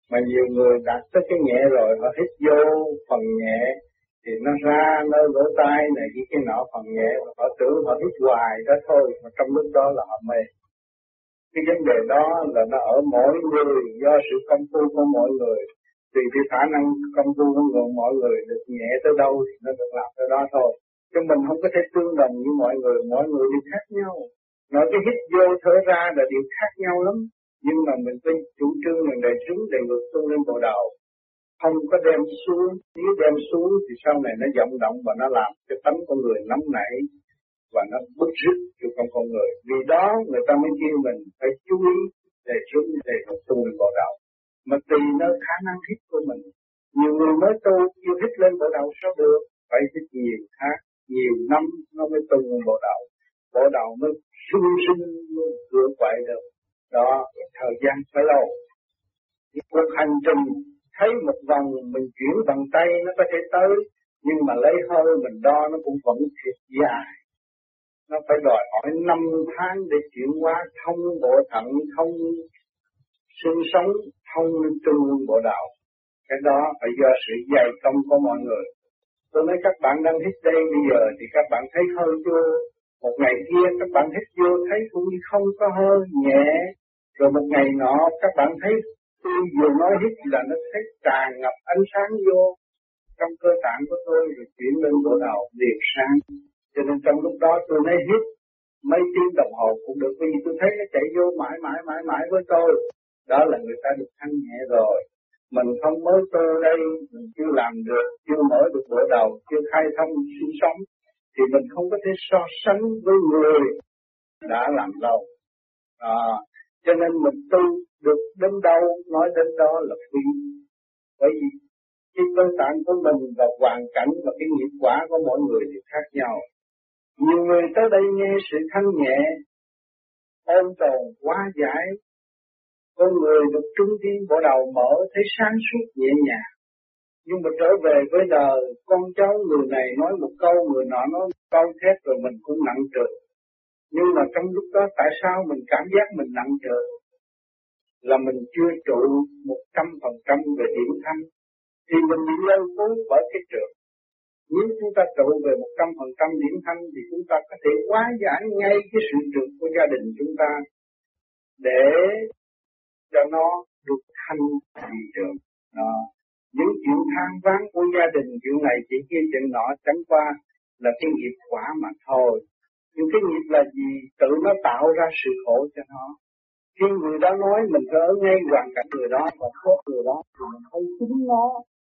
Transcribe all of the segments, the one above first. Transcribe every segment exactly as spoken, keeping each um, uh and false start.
Mà nhiều người đạt tới cái nhẹ rồi, họ hít vô phần nhẹ, thì nó ra nơi lỗ tai này cái cái nọ phần nhẹ, họ tưởng họ hít hoài đó thôi, mà trong lúc đó là họ mê. Cái vấn đề đó là nó ở mỗi người, do sự công phu của mỗi người, tùy cái khả năng công phu của người, mọi người được nhẹ tới đâu thì nó được làm tới đó thôi. Chứ mình không có thể tương đồng như mọi người, mọi người đều khác nhau. Nói cái hít vô thở ra là điều khác nhau lắm, nhưng mà mình phải chủ trương mình để xuống để ngược tung lên bộ đầu, không có đem xuống. Nếu đem xuống thì sau này nó vọng động và nó làm cái tánh con người nóng nảy và nó bứt rứt trong con người. Vì đó người ta mới kêu mình phải chú ý để xuống để ngược tung lên bộ đầu, mà tùy nơi khả năng hít của mình. Nhiều người mới tu chưa hít lên bộ đầu sao được, phải hít nhiều tháng, nhiều năm nó mới tung lên bộ đầu, bộ đầu mới sung sinh mới vượt quậy được. Đó, thời gian phải lâu. Cuộc hành trình thấy một vòng mình chuyển bằng tay nó có thể tới, nhưng mà lấy hơi mình đo nó cũng vẫn thiệt dài. Nó phải đòi hỏi năm tháng để chuyển hóa thông bộ thận, thông xương sống, thông trung bộ đạo. Cái đó phải do sự dày công của mọi người. Tôi nói các bạn đang hít đây bây giờ thì các bạn thấy hơi chưa? Một ngày kia các bạn hít vô thấy cũng như không có hơi, nhẹ. Rồi một ngày nọ các bạn thấy tôi vừa nói hít là nó thấy tràn ngập ánh sáng vô trong cơ tạng của tôi, rồi chuyển lên bộ đầu liền sáng. Cho nên trong lúc đó tôi nói hít mấy tiếng đồng hồ cũng được, vì tôi thấy nó chạy vô mãi mãi mãi mãi với tôi. Đó là người ta được thanh nhẹ rồi. Mình không mới tu đây, mình chưa làm được, chưa mở được bộ đầu, chưa khai thông sinh sống, thì mình không có thể so sánh với người đã làm lâu. À, cho nên mình tu được đến đâu, nói đến đó là phi. Bởi vì cái cơ tạng của mình và hoàn cảnh và cái nghiệp quả của mỗi người thì khác nhau. Nhiều người tới đây nghe sự thanh nhẹ, ôn tồn, hóa giải, con người được trung thiên bộ đầu mở, thấy sáng suốt nhẹ nhàng. Nhưng mà trở về với đời, con cháu người này nói một câu, người nọ nói một câu thét, rồi mình cũng nặng trừ. Nhưng mà trong lúc đó tại sao mình cảm giác mình nặng trừ? Là mình chưa trụ một trăm phần trăm về điểm thanh, thì mình bị lôi cuốn bởi cái trường. Nếu chúng ta trụ về một trăm phần trăm điểm thanh thì chúng ta có thể hóa giải ngay cái sự trượt của gia đình chúng ta để cho nó được thanh vì trường. Đó. Những chuyện than ván của gia đình, chuyện này chuyện kia chuyện nọ chẳng qua là cái nghiệp quả mà thôi. Nhưng cái nghiệp là gì? Tự nó tạo ra sự khổ cho nó. Khi người đó nói mình phải ở ngay hoàn cảnh người đó và khốt người đó, thì mình không chính nó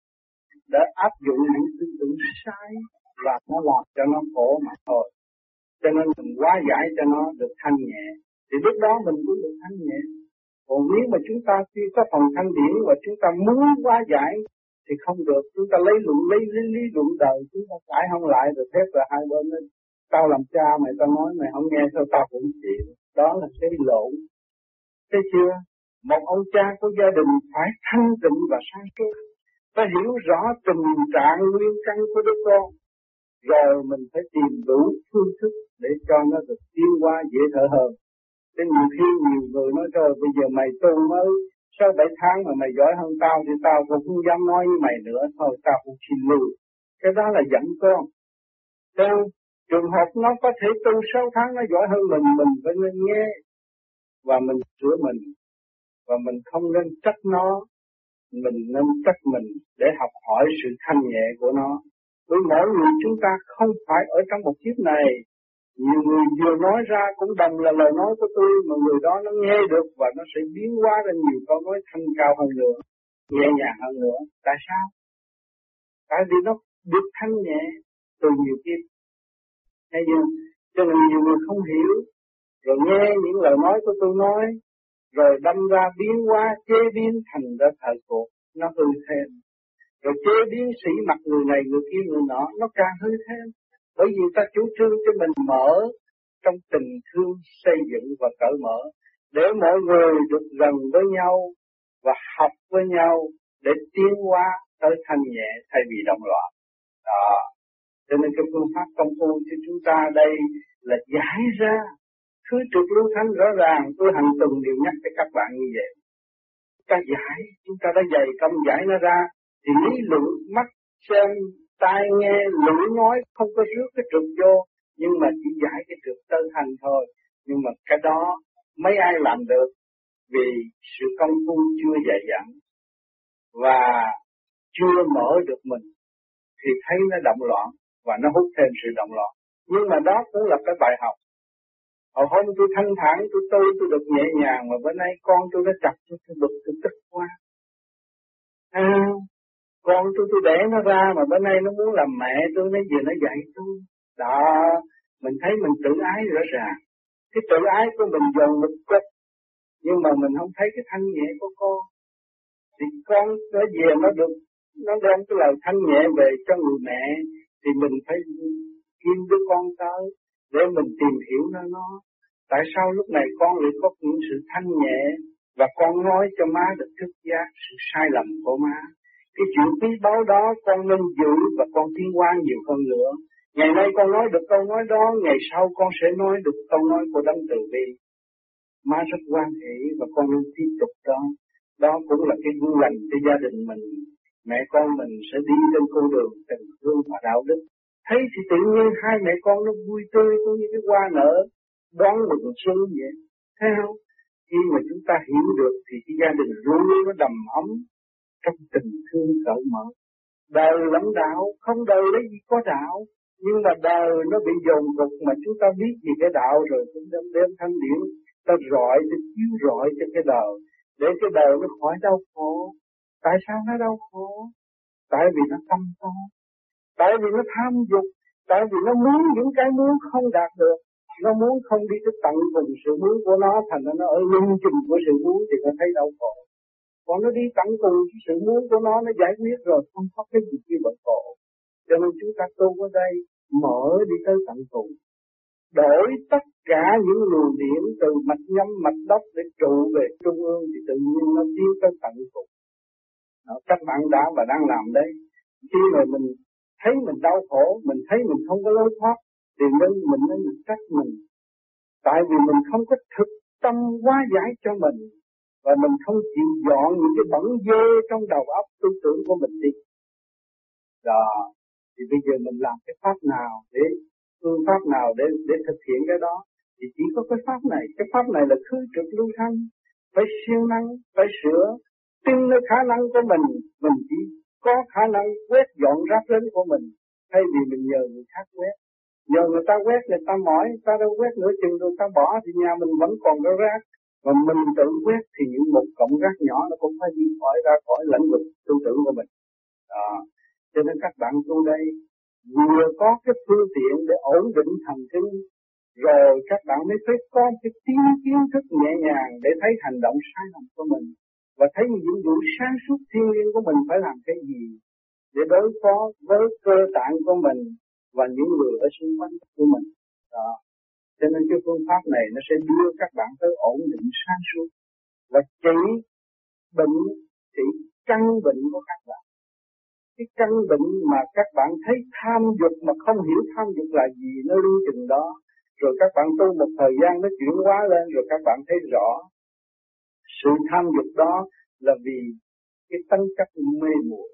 để áp dụng những tư tưởng sai và nó làm cho nó khổ mà thôi. Cho nên mình hóa giải cho nó được thanh nhẹ, thì lúc đó mình cũng được thanh nhẹ. Còn nếu mà chúng ta chưa có phần thanh điển và chúng ta muốn hóa giải thì không được. Chúng ta lấy luận lấy lý, lý luận đời, chúng ta cãi không lại rồi thét ra hai bên đó. Tao làm cha mày, tao nói mày không nghe sao tao cũng chịu. Đó là cái lộn. Thấy chưa? Một ông cha của gia đình phải thanh tịnh và sáng suốt, phải hiểu rõ tình trạng nguyên căn của đứa con, rồi mình phải tìm đủ phương thức để cho nó được tiến hóa dễ thở hơn. Thế nhiều khi nhiều người nói rồi bây giờ mày tu mới sáu bảy tháng mà mày giỏi hơn tao thì tao cũng không dám nói với mày nữa, thôi tao cũng xin lưu. Cái đó là giận con. Theo trường hợp nó có thể tu sáu tháng nó giỏi hơn mình, mình phải nên nghe và mình sửa mình, và mình không nên trách nó, mình nên trách mình để học hỏi sự thanh nhẹ của nó. Bởi mỗi người chúng ta không phải ở trong một kiếp này. Nhiều người vừa nói ra cũng đồng là lời nói của tôi, mà người đó nó nghe được và nó sẽ biến hóa ra nhiều câu nói thanh cao hơn nữa, nhẹ nhàng hơn nữa. Tại sao? Tại vì nó được thanh nhẹ từ nhiều kiếp. Thấy chưa? Cho nên nhiều người không hiểu, rồi nghe những lời nói của tôi nói, rồi đâm ra biến hóa chế biến thành ra thời cuộc, nó hư thêm. Rồi chế biến sĩ mặt người này người kia người nọ, nó càng hư thêm. Bởi vì ta chủ trương cho mình mở trong tình thương xây dựng và cởi mở, để mọi người được gần với nhau và học với nhau để tiến hóa tới thanh nhẹ thay vì động loạn. Đó. Cho nên cái phương pháp công phu cho chúng ta đây là giải ra thứ trực lưu thanh rõ ràng. Tôi hàng tuần đều nhắc với các bạn như vậy. ta giải, chúng ta đã dày công giải nó ra, thì lý luận mắt xem, tai nghe, lưỡi nói không có rước cái trượt vô, nhưng mà chỉ giải cái trượt tới hành thôi. Nhưng mà cái đó mấy ai làm được, vì sự công phu chưa dày dặn và chưa mở được mình, thì thấy nó động loạn và nó hút thêm sự động loạn. Nhưng mà đó cũng là cái bài học. Hồi hôm tôi thanh thản, tôi tôi tôi được nhẹ nhàng, mà bữa nay con tôi nó chặt tôi, tôi bực, tôi tức quá. À, con tôi tôi đẻ nó ra mà bữa nay nó muốn làm mẹ tôi, nó vừa nó dạy tôi. Đó, mình thấy mình tự ái rõ ràng. Cái tự ái của mình dồn lực cực, nhưng mà mình không thấy cái thanh nhẹ của con. Thì con nó về nó được, nó đem cái lời thanh nhẹ về cho người mẹ, thì mình phải kiếm đứa con tới để mình tìm hiểu nó nó. Tại sao lúc này con lại có những sự thanh nhẹ và con nói cho má được thức giác sự sai lầm của má. Cái chuyện quý báu đó con nên giữ và con tiến hóa nhiều hơn nữa. Ngày nay con nói được câu nói đó, ngày sau con sẽ nói được câu nói của Đấng Từ Bi. Má rất hoan hỷ và con nên tiếp tục đó. Đó cũng là cái vui lành cho gia đình mình. Mẹ con mình sẽ đi trên con đường tình thương và đạo đức. Thấy thì tự nhiên hai mẹ con nó vui tươi cũng như cái hoa nở, đón mừng xuân vậy. Thấy không? Khi mà chúng ta hiểu được thì cái gia đình luôn luôn nó đầm ấm trong tình thương cởi mở. Đời lẫn đạo, không đời lấy gì có đạo. Nhưng mà đời nó bị dồn cục, mà chúng ta biết gì cái đạo rồi, chúng ta đem thanh điển, ta rọi, ta chiếu rọi cho cái đời, để cái đời nó khỏi đau khổ. Tại sao nó đau khổ? Tại vì nó tâm to, tại vì nó tham dục, tại vì nó muốn những cái muốn không đạt được, nó muốn không đi tới tận cùng sự muốn của nó, thành ra nó ở lưng chừng của sự muốn thì nó thấy đau khổ. Còn nó đi tận cùng sự muốn của nó, nó giải quyết rồi, không có cái gì kia bởi khổ. Cho nên chúng ta tu ở đây mở đi tới tận cùng, đổi tất cả những luồng điển từ mạch nhâm mạch đốc để trụ về trung ương, thì tự nhiên nó tiến tới tận cùng. Đó, các bạn đã và đang làm đấy. Khi mà mình thấy mình đau khổ, mình thấy mình không có lối thoát, thì nên mình nên trách mình. Tại vì mình không có thực tâm hóa giải cho mình, và mình không chịu dọn những cái bẩn dơ trong đầu óc tư tưởng của mình đi. Đó, thì bây giờ mình làm cái pháp nào để, phương pháp nào để để thực hiện cái đó, thì chỉ có cái pháp này. Cái pháp này là khứ trực lưu thanh, phải siêng năng, phải sửa, tin nơi khả năng của mình. Mình chỉ có khả năng quét dọn rác rến của mình, thay vì mình nhờ người khác quét. Nhờ người ta quét, người ta mỏi, người ta đâu quét nửa chừng rồi ta bỏ, thì nhà mình vẫn còn có rác. Mà mình tự quét thì những một cọng rác nhỏ nó cũng phải đi khỏi ra khỏi lĩnh vực tư tưởng của mình. Đó. Cho nên các bạn tu đây vừa có cái phương tiện để ổn định thần kinh, rồi các bạn mới phải có cái kiến kiến thức nhẹ nhàng để thấy hành động sai lầm của mình, và thấy những vụ sáng suốt thiên liêng của mình phải làm cái gì để đối phó với cơ tạng của mình và những người ở xung quanh của mình. Đó. Cho nên cái phương pháp này nó sẽ đưa các bạn tới ổn định sáng suốt và chỉ bệnh, chỉ căn bệnh của các bạn. Cái căn bệnh mà các bạn thấy tham dục mà không hiểu tham dục là gì, nó lưu trình đó. Rồi các bạn tu một thời gian nó chuyển hóa lên, rồi các bạn thấy rõ sự tham dục đó là vì cái tánh chất mê muội,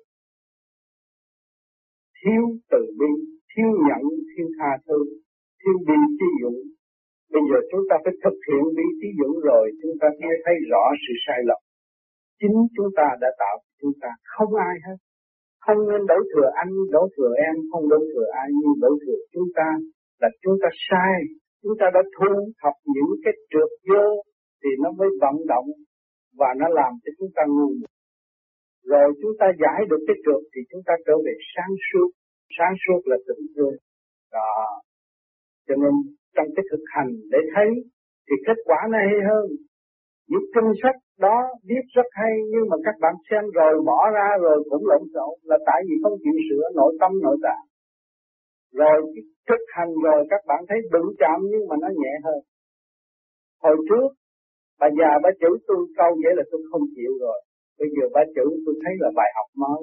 thiếu từ bi, thiếu nhận, thiếu tha thứ, thiếu bi trí dũng. Bây giờ chúng ta phải thực hiện bi trí dũng rồi chúng ta mới thấy rõ sự sai lầm. Chính chúng ta đã tạo chúng ta, không ai hết. Không nên đổ thừa anh, đổ thừa em, không đổ thừa ai, nhưng đổ thừa chúng ta là chúng ta sai. Chúng ta đã thu thập những cái trượt vô thì nó mới vận động và nó làm cho chúng ta ngu muội. Rồi chúng ta giải được cái trượt thì chúng ta trở về sáng suốt. Sáng suốt là tự thương. Đó. Cho nên trong cái thực hành để thấy thì kết quả nó hay hơn. Những kinh sách đó viết rất hay, nhưng mà các bạn xem rồi bỏ ra rồi cũng lộn xộn, là tại vì không chịu sửa nội tâm nội tạng. Rồi thực hành rồi các bạn thấy đụng chạm nhưng mà nó nhẹ hơn. Hồi trước bà già bà chửi tôi câu vậy là tôi không chịu rồi. Bây giờ bà chửi tôi thấy là bài học mới.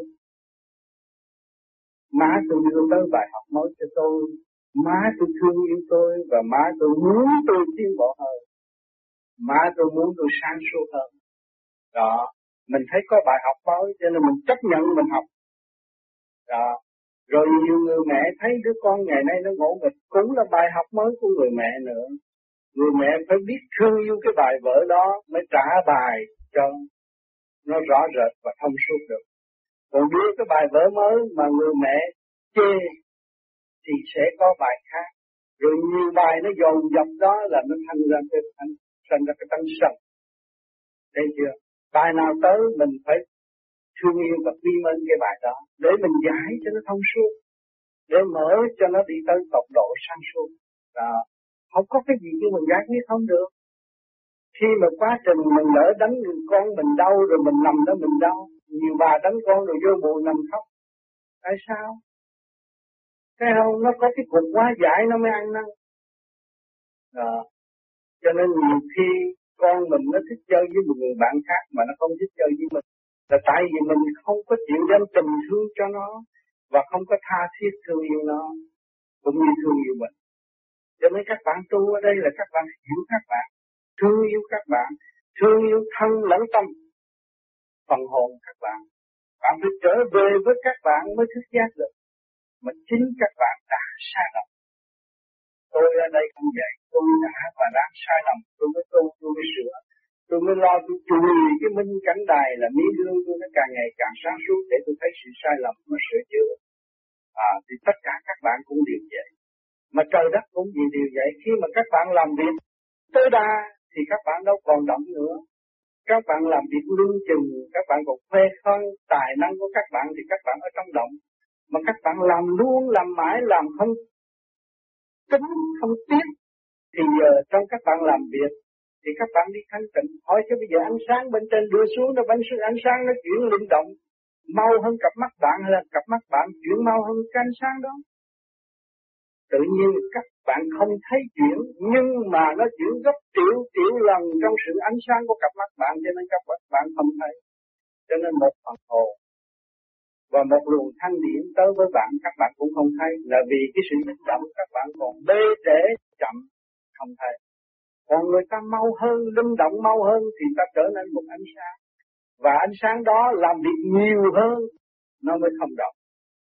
Má tôi đưa tới bài học mới cho tôi. Má tôi thương yêu tôi và má tôi muốn tôi tiến bộ hơn. Má tôi muốn tôi sáng suốt hơn. Đó, Mình thấy có bài học mới cho nên mình chấp nhận mình học. Đó. Rồi nhiều người mẹ thấy đứa con ngày nay nó ngỗ nghịch cũng là bài học mới của người mẹ nữa. Người mẹ phải biết thương yêu cái bài vở đó mới trả bài cho nó rõ rệt và thông suốt được. Còn đưa cái bài vở mới mà người mẹ chê thì sẽ có bài khác. Rồi nhiều bài nó dồn dập đó là nó thành ra cái thành, thành ra cái tăng sân. Thấy chưa? Bài nào tới mình phải thương yêu và quy mến cái bài đó để mình giải cho nó thông suốt, để mở cho nó đi tới tốc độ sáng suốt. Đó. Không có cái gì như mình giải quyết không được. Khi mà quá trình mình lỡ đánh người con mình đau rồi mình nằm đó mình đau. Nhiều bà đánh con rồi vô buồn nằm khóc. Tại sao? Thấy không? Nó có cái cục hóa giải nó mới ăn năn. Đó. Cho nên nhiều khi con mình nó thích chơi với một người bạn khác mà nó không thích chơi với mình. Là tại vì mình không có chịu đem tình thương cho nó và không có tha thiết thương yêu nó cũng như thương yêu mình. Cho nên các bạn tu ở đây là các bạn hiểu các bạn, thương yêu các bạn, thương yêu thân lẫn tâm, phần hồn các bạn. Bạn phải trở về với các bạn mới thức giác được. Mà chính các bạn đã sai lầm. Tôi ở đây không vậy, tôi đã và đang sai lầm, tôi mới tu, tôi mới sửa. Tôi mới lo tôi chùi cái minh cảnh đài là miếng lương tôi nó càng ngày càng sáng suốt để tôi thấy sự sai lầm nó sửa chữa. À, thì tất cả các bạn cũng đều vậy. Mà trời đất cũng vì điều vậy. Khi mà các bạn làm việc tối đa thì các bạn đâu còn động nữa. Các bạn làm việc lương chừng, các bạn còn khoe khoang tài năng của các bạn thì các bạn ở trong động. Mà các bạn làm luôn, làm mãi, làm không tính, không tiếc. Thì giờ trong các bạn làm việc thì các bạn đi thanh tịnh. Hỏi cho bây giờ ánh sáng bên trên đưa xuống, nó bánh xuống ánh sáng nó chuyển linh động mau hơn cặp mắt bạn hay là cặp mắt bạn chuyển mau hơn cái ánh sáng đó? Tự nhiên các bạn không thấy chuyển, nhưng mà nó chuyển gấp triệu triệu lần trong sự ánh sáng của cặp mắt bạn, cho nên các bạn không thấy. Cho nên một phần hồn và một luồng thanh điển tới với bạn các bạn cũng không thấy, là vì cái sự kích động các bạn còn bê trễ chậm không thấy. Còn người ta mau hơn, linh động mau hơn thì ta trở nên một ánh sáng, và ánh sáng đó làm việc nhiều hơn nó mới không động.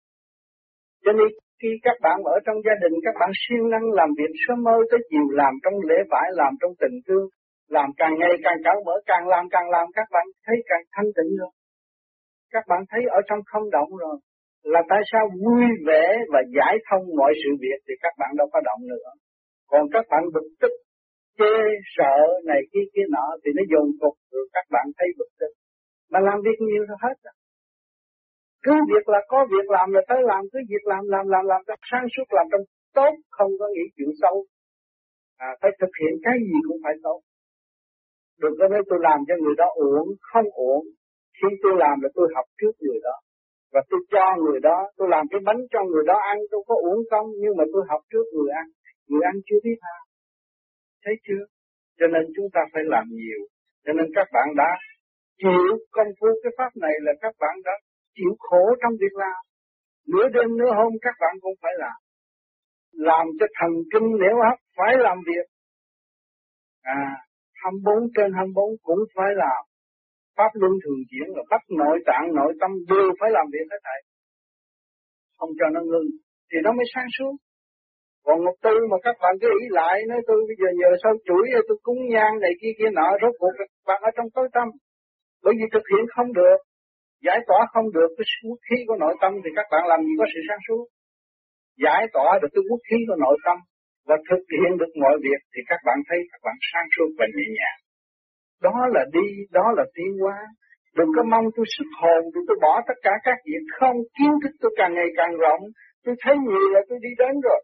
Cho nên khi các bạn ở trong gia đình, các bạn siêng năng làm việc sớm mơ tới chiều, làm trong lễ bái, làm trong tình thương, làm càng ngày càng cởi mở, càng làm càng làm các bạn thấy càng thanh tịnh rồi. Các bạn thấy ở trong không động rồi, là tại sao vui vẻ và giải thông mọi sự việc thì các bạn đâu có động nữa. Còn các bạn bực tức, chê, sợ này kia kia nọ thì nó dồn cục rồi các bạn thấy bực tức. Mà làm việc nhiều rồi hết rồi. Cứ việc là có việc làm là tới làm, cứ việc làm làm làm làm trong sáng suốt, làm trong tốt, không có nghĩ chuyện xấu. À, phải thực hiện cái gì cũng phải tốt. Đừng có nói tôi làm cho người đó uổng, không uổng. Khi tôi làm là tôi học trước người đó. Và tôi cho người đó, tôi làm cái bánh cho người đó ăn, tôi có uổng không, nhưng mà tôi học trước người ăn. Người ăn chưa biết ha. Thấy chưa? Cho nên chúng ta phải làm nhiều. Cho nên các bạn đã chịu công phu cái pháp này là các bạn đã chịu khổ trong việc làm. Nửa đêm nửa hôm các bạn cũng phải làm. Làm cho thần kinh nẻo hấp phải làm việc. À, hai mươi bốn trên hai mươi bốn cũng phải làm. Pháp luân thường chuyển là bắt nội tạng, nội tâm đều phải làm việc hết thảy. Không cho nó ngưng thì nó mới sáng suốt. Còn một tư mà các bạn cứ ý lại, nói tôi bây giờ nhờ sao chuỗi tôi cúng nhang này kia kia nọ, rốt cuộc các bạn ở trong tối tâm. Bởi vì thực hiện không được, giải tỏa không được cái quốc khí của nội tâm thì các bạn làm gì có sự sáng suốt. Giải tỏa được cái quốc khí của nội tâm và thực hiện được mọi việc thì các bạn thấy các bạn sáng suốt và nhẹ nhàng. Đó là đi, đó là tiến hóa. Đừng có mong tôi xuất hồn thì tôi bỏ tất cả các việc, không, kiến thức tôi càng ngày càng rộng, tôi thấy nhiều là tôi đi đến rồi.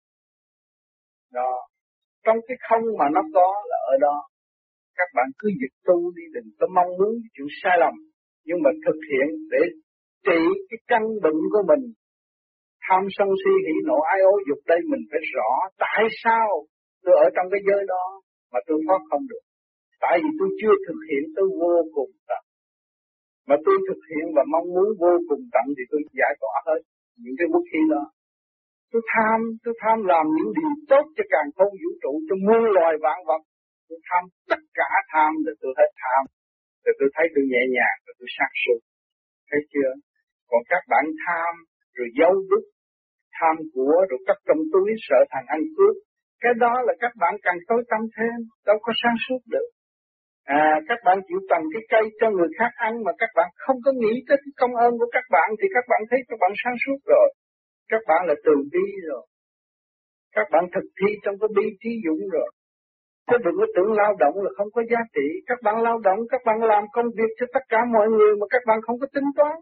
Đó, trong cái không mà nó có là ở đó. Các bạn cứ việc tu đi, đừng có mong muốn chuyện sai lầm, nhưng mà thực hiện để trị cái căn bệnh của mình. Tham sân si hỉ nộ ái ố dục, đây mình phải rõ tại sao tôi ở trong cái giới đó mà tôi thoát không được. Tại vì tôi chưa thực hiện tôi vô cùng tận. Mà tôi thực hiện và mong muốn vô cùng tận thì tôi giải tỏa hết những cái vũ khí đó. Tôi tham, tôi tham làm những điều tốt cho càng không vũ trụ, cho muôn loài vạn vật. Tôi tham tất cả tham là tôi hết tham. rồi tôi thấy tôi nhẹ nhàng, rồi tôi sáng suốt. Thấy chưa? Còn các bạn tham, rồi giấu bút, tham của, rồi cất trong túi sợ thằng ăn cướp. Cái đó là các bạn càng tối tăm thêm, đâu có sáng suốt được. À, các bạn chịu trồng cái cây cho người khác ăn mà các bạn không có nghĩ tới cái công ơn của các bạn thì các bạn thấy các bạn sáng suốt rồi. Các bạn là từ bi rồi. Các bạn thực thi trong cái bi trí dũng rồi. Chứ đừng có tưởng lao động là không có giá trị. Các bạn lao động, các bạn làm công việc cho tất cả mọi người mà các bạn không có tính toán.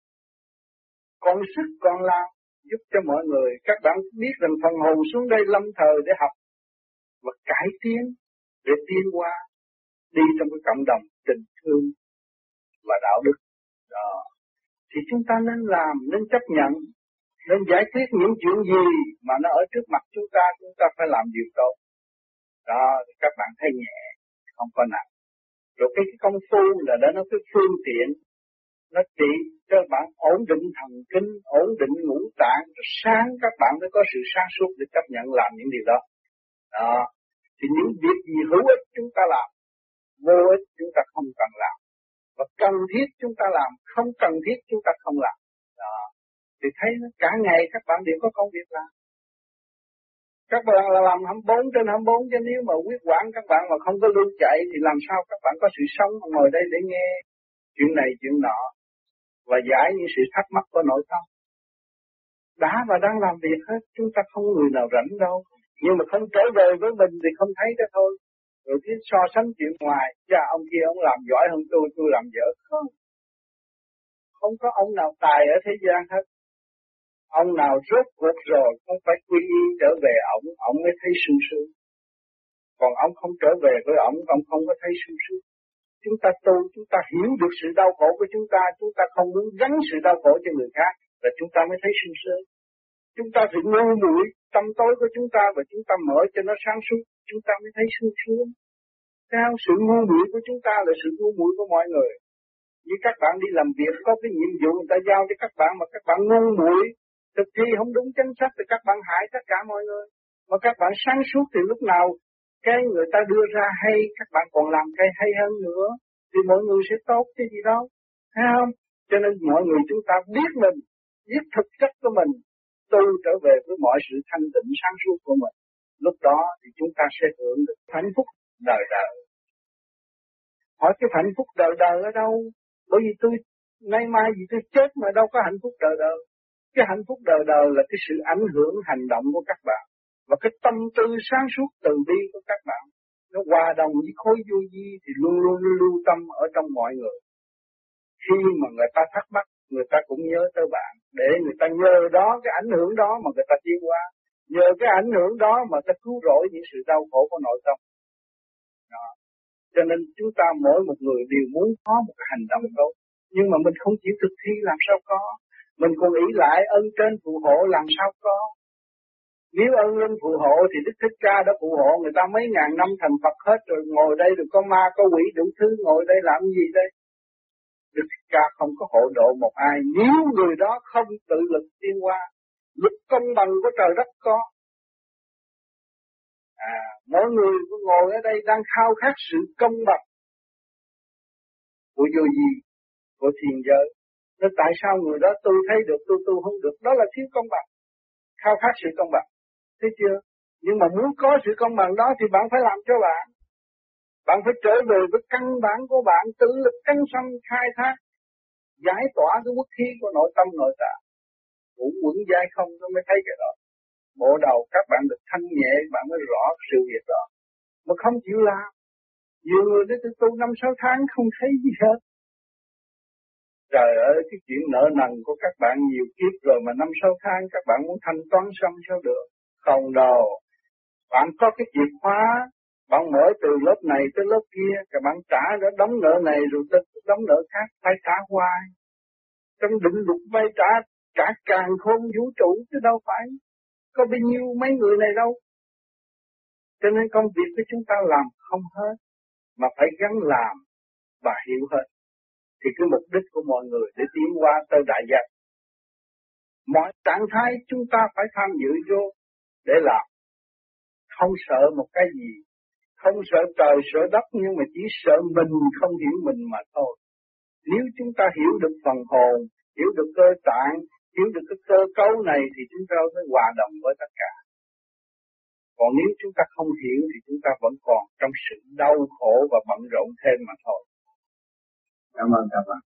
Còn sức còn làm, giúp cho mọi người. Các bạn biết rằng phần hồn xuống đây lâm thời để học và cải tiến, để tiến qua, đi trong cái cộng đồng tình thương và đạo đức. Đó. Thì chúng ta nên làm, nên chấp nhận, nên giải quyết những chuyện gì mà nó ở trước mặt chúng ta, chúng ta phải làm điều tốt. Đó, thì các bạn thấy nhẹ, không có nặng. Rồi cái công phu là đó nó cái phương tiện, nó chỉ cho bạn ổn định thần kinh, ổn định ngũ tạng, rồi sáng các bạn mới có sự sáng suốt để chấp nhận làm những điều đó. Đó, thì những việc gì hữu ích chúng ta làm, vô ích chúng ta không cần làm. Và cần thiết chúng ta làm, không cần thiết chúng ta không làm. Đó, thì thấy cả ngày các bạn đều có công việc làm. Các bạn là làm hai mươi bốn trên hai mươi bốn, chứ nếu mà quyết quản các bạn mà không có lưu chạy thì làm sao các bạn có sự sống ngồi đây để nghe chuyện này chuyện nọ và giải những sự thắc mắc của nội tâm. Đã và đang làm việc hết, chúng ta không người nào rảnh đâu. Nhưng mà không trở về với mình thì không thấy đó thôi. Rồi cứ so sánh chuyện ngoài, cha ông kia ông làm giỏi hơn tôi, tôi làm dở. Không. Không có ông nào tài ở thế gian hết. Ông nào rốt cuộc rồi không phải quy y trở về ông, ông mới thấy sung sướng. Còn ông không trở về với ông, ông không có thấy sung sướng. Chúng ta tu, chúng ta hiểu được sự đau khổ của chúng ta, chúng ta không muốn gánh sự đau khổ cho người khác, là chúng ta mới thấy sung sướng. Chúng ta phải ngu muội tâm tối của chúng ta và chúng ta mở cho nó sáng suốt, chúng ta mới thấy sung sướng. Sao sự ngu muội của chúng ta là sự ngu muội của mọi người. Như các bạn đi làm việc có cái nhiệm vụ người ta giao cho các bạn mà các bạn ngu muội, thực thi không đúng chính sách thì các bạn hại tất cả mọi người. Mà các bạn sáng suốt thì lúc nào cái người ta đưa ra hay, các bạn còn làm cái hay hơn nữa, thì mọi người sẽ tốt chứ gì đâu. Thấy không? Cho nên mọi người chúng ta biết mình, biết thực chất của mình, tu trở về với mọi sự thanh tịnh sáng suốt của mình. Lúc đó thì chúng ta sẽ hưởng được hạnh phúc đời đời. Hỏi cái hạnh phúc đời đời ở đâu? Bởi vì tôi, nay mai gì tôi chết mà đâu có hạnh phúc đời đời. Cái hạnh phúc đời đời là cái sự ảnh hưởng hành động của các bạn. Và cái tâm tư sáng suốt từ bi của các bạn. Nó hòa đồng với khối vô vi thì luôn luôn lưu tâm ở trong mọi người. Khi mà người ta thắc mắc, người ta cũng nhớ tới bạn. Để người ta nhờ đó, cái ảnh hưởng đó mà người ta tiến qua. Nhờ cái ảnh hưởng đó mà ta cứu rỗi những sự đau khổ của nội tâm. Đó. Cho nên chúng ta mỗi một người đều muốn có một cái hành động tốt. Nhưng mà mình không chịu thực thi làm sao có. Mình còn ý lại ân trên phù hộ làm sao có. Nếu ân linh phù hộ thì Đức Thích Ca đã phù hộ người ta mấy ngàn năm thành Phật hết rồi, ngồi đây rồi có ma có quỷ đủ thứ, ngồi đây làm gì đây? Đức Thích Ca không có hộ độ một ai nếu người đó không tự lực tiến qua. Lực công bằng của trời đất có. À, mỗi người ngồi ở đây đang khao khát sự công bằng của vô vi, của thiên giới. Nên tại sao người đó tôi thấy được, tôi tu không được, đó là thiếu công bằng. Khao khát sự công bằng. Thấy chưa? Nhưng mà muốn có sự công bằng đó thì bạn phải làm cho bạn. Bạn phải trở về với căn bản của bạn, tự lực cánh sanh khai thác, giải tỏa cái quốc khí của nội tâm nội tạng. Cũng quẩn dai không nó mới thấy cái đó. Bộ đầu các bạn được thanh nhẹ, bạn mới rõ sự việc đó. Mà không chịu làm. Nhiều người đến tu năm sáu tháng không thấy gì hết. Trời ơi, cái chuyện nợ nần của các bạn nhiều kiếp rồi mà năm sáu tháng các bạn muốn thanh toán xong sao được. Không đâu. Bạn có cái chìa khóa, bạn mở từ lớp này tới lớp kia, các bạn trả đó đóng nợ này rồi tới đóng nợ khác, phải trả hoài. Trong định luật vay trả, trả càng khôn vũ trụ chứ đâu phải có bao nhiêu mấy người này đâu. Cho nên công việc của chúng ta làm không hết, mà phải gắng làm và hiểu hết. Thì cái mục đích của mọi người để tiến qua tới đại giác. Mọi trạng thái chúng ta phải tham dự vô để làm. Không sợ một cái gì, không sợ trời sợ đất, nhưng mà chỉ sợ mình không hiểu mình mà thôi. Nếu chúng ta hiểu được phần hồn, hiểu được cơ tạng, hiểu được cái cơ cấu này thì chúng ta mới hòa đồng với tất cả. Còn nếu chúng ta không hiểu thì chúng ta vẫn còn trong sự đau khổ và bận rộn thêm mà thôi. Cảm ơn các bạn.